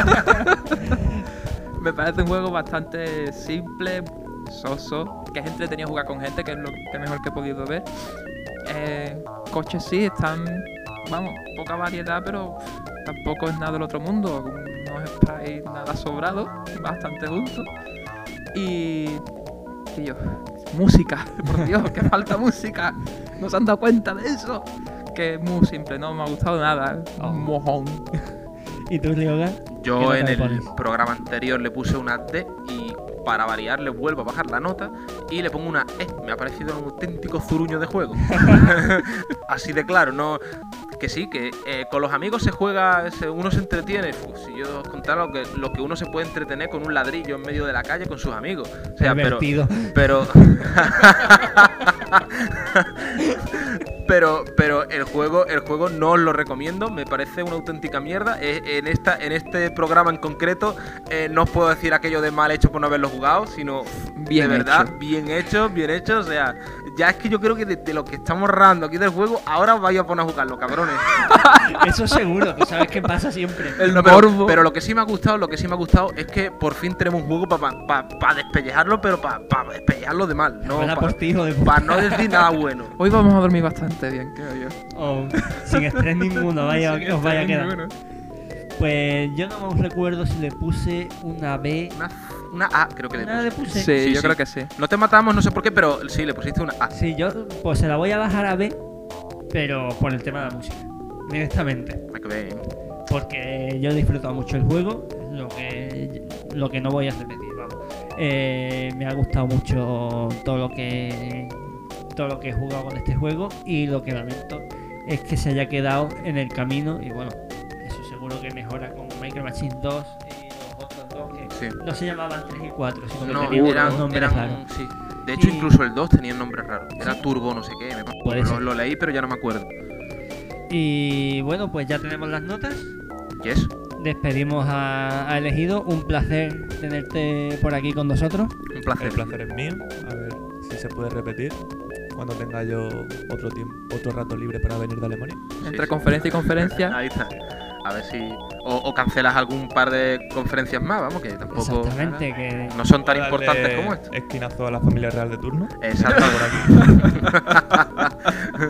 Me parece un juego bastante simple, soso, que es entretenido jugar con gente, que es lo que mejor que he podido ver. Coches sí, están, vamos, poca variedad, pero tampoco es nada del otro mundo. No es sprite nada sobrado, bastante justo. Y... tío, música, por Dios, que falta música. No se han dado cuenta de eso. Que es muy simple, no me ha gustado nada. Oh. Mojón. ¿Y tú, Ryoga? Yo ¿Qué nota en le el pones? programa anterior le puse una D y para variar le vuelvo a bajar la nota y le pongo una E. Me ha parecido un auténtico zuruño de juego. Así de claro, no... Que sí, que con los amigos se juega, uno se entretiene. Si yo os contara lo que uno se puede entretener con un ladrillo en medio de la calle con sus amigos. O sea, Divertido. pero el juego no os lo recomiendo, me parece una auténtica mierda. En este programa en concreto no os puedo decir aquello de mal hecho por no haberlo jugado, sino Bien de verdad hecho. bien hecho. O sea, ya es que yo creo que de lo que estamos rando aquí del juego, ahora os vais a poner a jugarlo, cabrones. Eso seguro, tú sabes que pasa siempre. El No, morbo. pero lo que sí me ha gustado es que por fin tenemos un juego para despellejarlo, pero para despellejarlo de mal, no Buena por ti, hijo de puta. para no decir nada bueno. Hoy vamos a dormir bastante bien, creo yo. Oh, sin estrés ninguno, vaya, que os vaya a quedar. Ninguno. Pues yo no me recuerdo si le puse una B. Una A, creo que le Una le puse. puse. Sí, Sí, yo sí. creo que sí. No te matamos, no sé por qué, pero sí, le pusiste una A. Sí, yo pues se la voy a bajar a B. pero por el tema de la música, directamente. Hay que ver. Porque yo he disfrutado mucho el juego, lo que no voy a repetir, vamos. Me ha gustado mucho todo lo que he jugado con este juego, y lo que lamento es que se haya quedado en el camino, y bueno, eso seguro que mejora con Micro Machines 2 y los otros dos que Sí. no se llamaban 3 y 4, sino que No, tenían unos eran, nombres raros. sí. De hecho, Y- incluso el 2 tenía un nombre raro. Era Turbo no sé qué. Puede ser. Lo leí, pero ya no me acuerdo. Y bueno, pues ya tenemos las notas. Yes. Despedimos a Elegido. Un placer tenerte por aquí con nosotros. Un placer. El placer es mío. A ver si se puede repetir cuando tenga yo otro rato libre para venir de Alemania. Entre sí. conferencia y conferencia. Ahí está. A ver si... O cancelas algún par de conferencias más, vamos, que tampoco... Exactamente, que No son tan Darle importantes como esta. esquinazo a la familia real de turno. Exacto. Por aquí.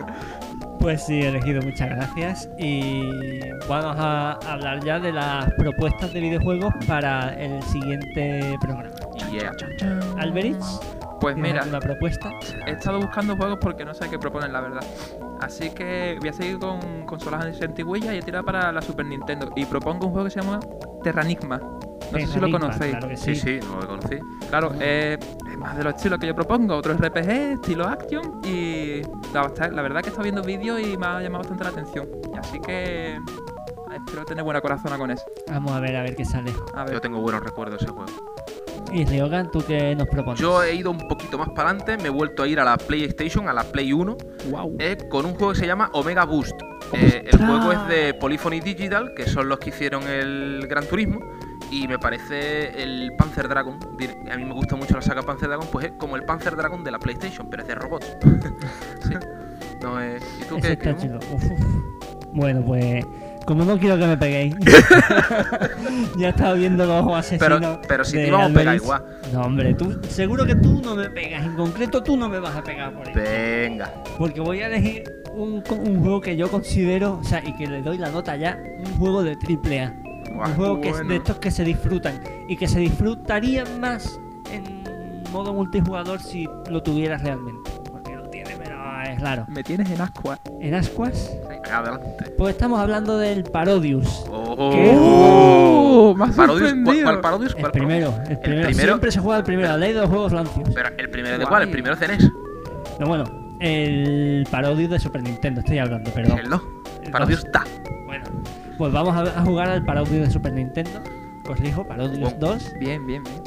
pues sí, Elegido, muchas gracias. Y vamos a hablar ya de las propuestas de videojuegos para el siguiente programa. Yeah. Alberich, Pues ¿tienes mira, alguna propuesta? he estado buscando juegos porque no sé qué proponen, la verdad. Así que voy a seguir con consolas antiguillas y he tirado para la Super Nintendo. Y propongo un juego que se llama Terranigma. No sé si lo Terranigma, conocéis. Claro que Sí, sí. sí, no lo conocí. Claro, es más de los estilos que yo propongo. Otro RPG, estilo action. Y la verdad que he estado viendo vídeos y me ha llamado bastante la atención. Así que espero tener buena corazona con eso. Vamos a ver qué sale. A ver. Yo tengo buenos recuerdos de ese juego. Y Ryogan, ¿tú qué nos propones? Yo he ido un poquito más para adelante, me he vuelto a ir a la PlayStation, a la Play 1, Wow. con un juego que se llama Omega Boost. El ¡Ostras! juego es de Polyphony Digital, que son los que hicieron el Gran Turismo, y me parece el Panzer Dragon. A mí me gusta mucho la saga Panzer Dragon, pues es como el Panzer Dragon de la PlayStation, pero es de robots. Sí. No es... ¿Y tú Ese qué? está chulo. Uf. Bueno, pues como no quiero que me peguéis. Ya he estado viendo los ojos asesinos. Pero si de te íbamos a pegar Alberich. igual. No, hombre, seguro que tú no me pegas. En concreto, tú no me vas a pegar por eso. Venga. Porque voy a elegir un juego que yo considero, o sea, y que le doy la nota ya, un juego de AAA. Guau, Un juego que es bueno. de estos que se disfrutan y que se disfrutarían más en modo multijugador si lo tuvieras realmente. Porque lo tiene, pero es raro. Me tienes en ascua. En Ascuas, Adelante. pues estamos hablando del Parodius. Oh, ¿Qué? ¡Oh! Me has Parodius, sorprendido. ¿cuál Parodius? El ¿Cuál primero, Parodius? el primero. primero. Siempre se juega el primero, la ley de los juegos rancios. Pero el primero de Guay. cuál? El primero de NES. No, bueno, el Parodius de Super Nintendo, estoy hablando, perdón. El 2. El Parodius dos. Da. Bueno, pues vamos a jugar al Parodius de Super Nintendo. Corrijo, Parodius Bueno. 2. Bien, bien, bien.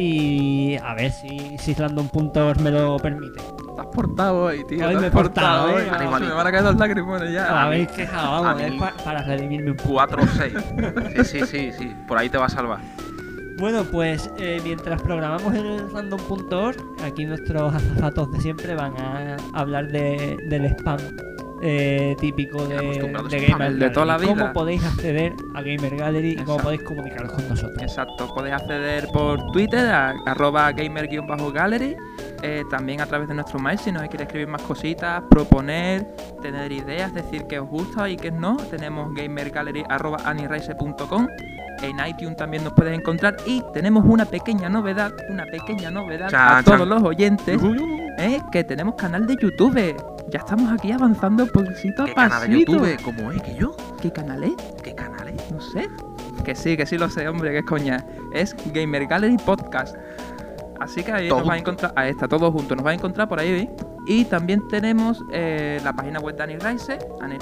Y a ver si Random Puntos me lo permite. Te has portado hoy, tío. Hoy te me he has portado, hoy. ¿eh? Se Animalito. me van a caer los lagrimones ya. Habéis quejado, vamos, a mí- es para redimirme un poco. 4 o 6. Sí. Por ahí te va a salvar. Bueno, pues mientras programamos el random.org, aquí nuestros azafatos de siempre van a hablar del spam típico de Acostumbrados de spam. Gamer El de toda la Gallery. ¿Cómo vida. podéis acceder a Gamer Gallery y cómo Exacto. podéis comunicaros con nosotros? Exacto, podéis acceder por Twitter a @gamer_gallery, también a través de nuestro mail si nos queréis escribir más cositas, proponer, tener ideas, decir que os gusta y que no. Tenemos gamergallery@aniraise.com. En iTunes también nos puedes encontrar y tenemos una pequeña novedad a Chan, todos chan. los oyentes, que tenemos canal de YouTube. Ya estamos aquí avanzando pasito a ¿Qué canal de pasito. YouTube? ¿Cómo es que yo? ¿Qué canal es? ¿Qué canal es? No sé. Que sí lo sé, hombre, que es coña. Es Gamer Gallery Podcast. Así que ahí Todo nos va a junto. encontrar. Ahí está, todo junto. Nos va a encontrar por ahí, ¿veis? Y también tenemos la página web de Aniraise,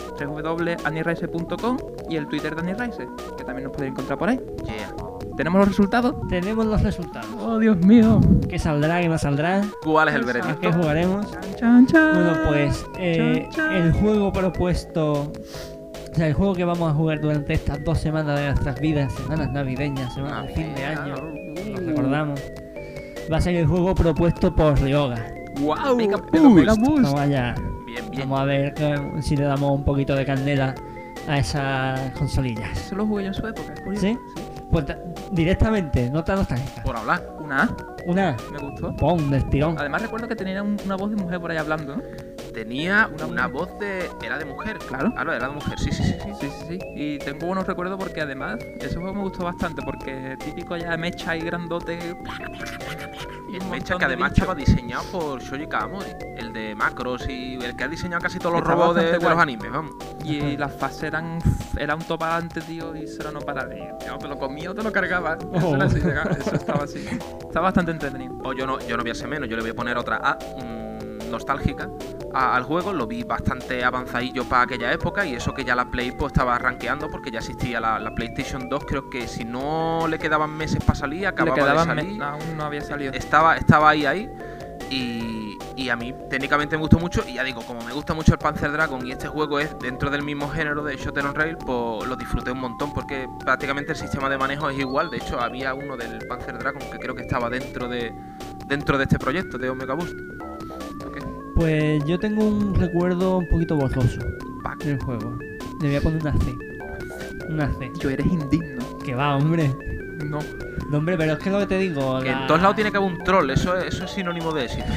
www.aniraise.com, y el Twitter de Aniraise, que también nos podéis encontrar por ahí. Yeah. ¿Tenemos los resultados? Tenemos los resultados. ¡Oh, Dios mío! ¿Qué saldrá, qué no saldrá? ¿Cuál es el ¿A veredicto? qué jugaremos? Chan, chan. Bueno, pues Chan, chan. el juego propuesto, o sea, el juego que vamos a jugar durante estas 2 semanas de nuestras vidas, semanas navideñas, semanas de fin de año, nos recordamos, va a ser el juego propuesto por Ryoga. ¡Wow! Mega Pero Boost. Mega Boost. Vamos allá, Bien, bien. vamos a ver si le damos un poquito de candela a esas consolillas. Eso lo jugué yo en su época, es curioso. ¿Sí? Pues directamente, nota nostálgica. Por hablar. Una A, Una, me gustó. pon del tirón. Además recuerdo que tenía una voz de mujer por ahí hablando, ¿no? tenía Una una mujer. voz de... Era de mujer. Claro. Claro, era de mujer, sí. Sí, sí, sí. Y tengo buenos recuerdos porque además ese juego me gustó bastante porque típico ya mecha y grandote. El un mecha montón que de además bichos. estaba diseñado por Shoji Kawamori, el de Macros y el que ha diseñado casi todos los Estaba robots de bastante los guay. animes, vamos. Y las fases era un topa antes, tío, y eso no para de. Yo te lo comía o te lo cargaba. Eso, Oh. era así, eso estaba así. Estaba bastante entretenido. O yo no voy a ser menos, yo le voy a poner otra A nostálgica al juego. Lo vi bastante avanzadillo para aquella época y eso que ya la Play pues estaba rankeando porque ya existía la PlayStation 2. Creo que si no le quedaban meses para salir, Le acababa quedaban de salir. aún no había salido. Estaba ahí. Y a mí técnicamente me gustó mucho. Y ya digo, como me gusta mucho el Panzer Dragon y este juego es dentro del mismo género de Shoten on Rail, pues lo disfruté un montón porque prácticamente el sistema de manejo es igual. De hecho, había uno del Panzer Dragon que creo que estaba dentro de este proyecto de Omega Boost. Pues yo tengo un recuerdo un poquito borroso Pac. del juego. Le voy a poner una C. Una C. Yo eres indigno. Que va, hombre. No. No, hombre, pero es que lo que te digo. Que en todos lados tiene que haber un troll, eso es sinónimo de éxito.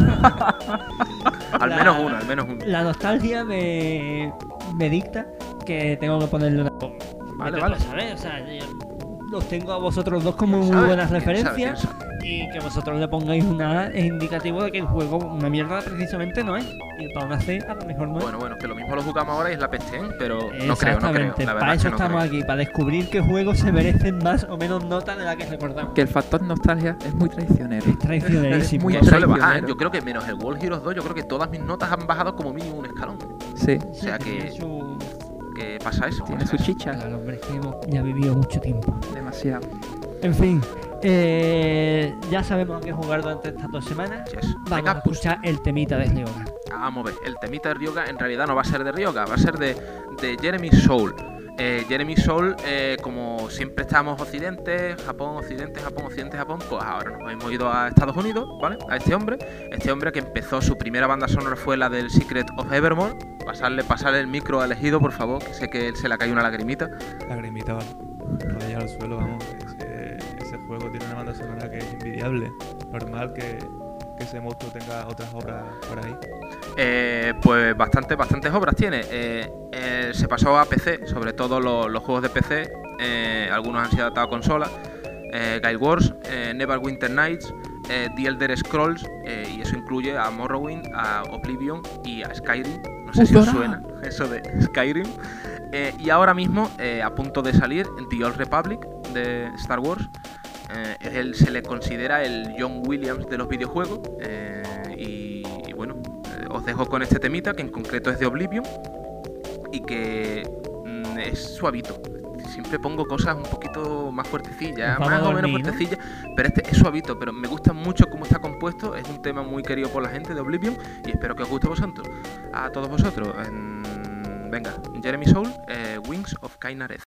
al menos uno. La nostalgia me dicta que tengo que ponerle una. Vale, Vete vale. tú a saber, o sea, yo los tengo a vosotros dos como muy ¿Sabe? buenas ¿Quién sabe? referencias. ¿Quién sabe? Y que vosotros le pongáis una A es indicativo de que el juego una mierda precisamente no es. Y para una C a lo mejor no es. Bueno, que lo mismo lo jugamos ahora y es la peste, ¿eh? Pero no creo. Exactamente, La verdad para es eso que no estamos creo. aquí, para descubrir qué juegos se merecen más o menos nota de la que recordamos. Que el factor nostalgia es muy traicionero. Es traicionerísimo. Muy Que suele bajar, traicionero. yo creo que menos el World Heroes 2, yo creo que todas mis notas han bajado como mínimo un escalón. Sí, O sea que- tiene su... Que pasa eso. tiene pasa su eso. chicha. Claro, hombre, es que hemos ya vivido mucho tiempo. Demasiado. En fin, ya sabemos a qué jugar durante estas 2 semanas. Yes. Vamos Venga, a pues, escuchar el temita de Ryoga. vamos a ver. El temita de Ryoga en realidad no va a ser de Ryoga, va a ser de Jeremy Soule. Jeremy Soule, como siempre estamos Occidente, Japón, pues ahora nos hemos ido a Estados Unidos, ¿vale? A este hombre que empezó, su primera banda sonora fue la del Secret of Evermore. Pasarle el micro al elegido, por favor, que sé que él se le cae una lagrimita. Lagrimita, vale. Rodilla al suelo, vamos. Ese juego tiene una banda sonora que es envidiable. Normal que ese monstruo tenga otras obras por ahí. Pues bastantes obras tiene. Se pasó a PC, sobre todo los juegos de PC. Algunos han sido adaptados a consola. Guild Wars, Neverwinter Nights, The Elder Scrolls, y eso incluye a Morrowind, a Oblivion y a Skyrim. No sé si os suena eso de Skyrim. Y ahora mismo, a punto de salir, The Old Republic de Star Wars. Él se le considera el John Williams de los videojuegos. Y bueno, os dejo con este temita, que en concreto es de Oblivion y que es suavito. Siempre pongo cosas un poquito más fuertecillas, Nos vamos más a o menos dormir, ¿no? fuertezillas, pero este es suavito, pero me gusta mucho cómo está compuesto. Es un tema muy querido por la gente de Oblivion y espero que os guste a todos vosotros. Venga, Jeremy Soule, Wings of Kainareth.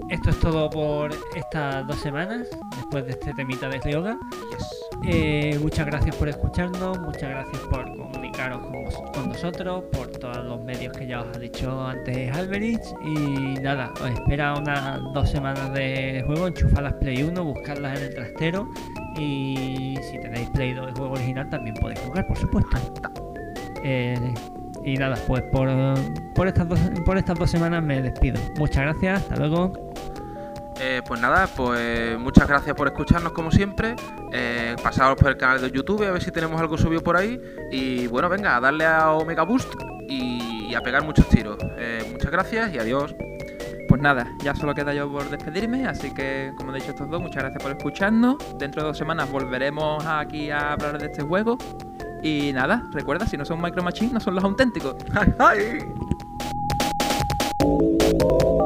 esto es todo por estas 2 semanas, después de este temita de Ryoga. Yes. Muchas gracias por escucharnos, muchas gracias por comunicaros con nosotros, por todos los medios que ya os ha dicho antes Alberich. Y nada, os espera unas 2 semanas de juego, enchufad las Play 1, buscarlas en el trastero. Y si tenéis Play 2 de juego original también podéis jugar, por supuesto. Y nada, pues por estas 2 semanas me despido. Muchas gracias, hasta luego. Pues nada, pues muchas gracias por escucharnos como siempre. Pasaros por el canal de YouTube a ver si tenemos algo subido por ahí. Y bueno, venga, a darle a Omega Boost y a pegar muchos tiros. Muchas gracias y adiós. Pues nada, ya solo queda yo por despedirme, así que como he dicho estos dos, muchas gracias por escucharnos. Dentro de 2 semanas volveremos aquí a hablar de este juego. Y nada, recuerda, si no son Micro Machines, no son los auténticos. ¡Ay, ay!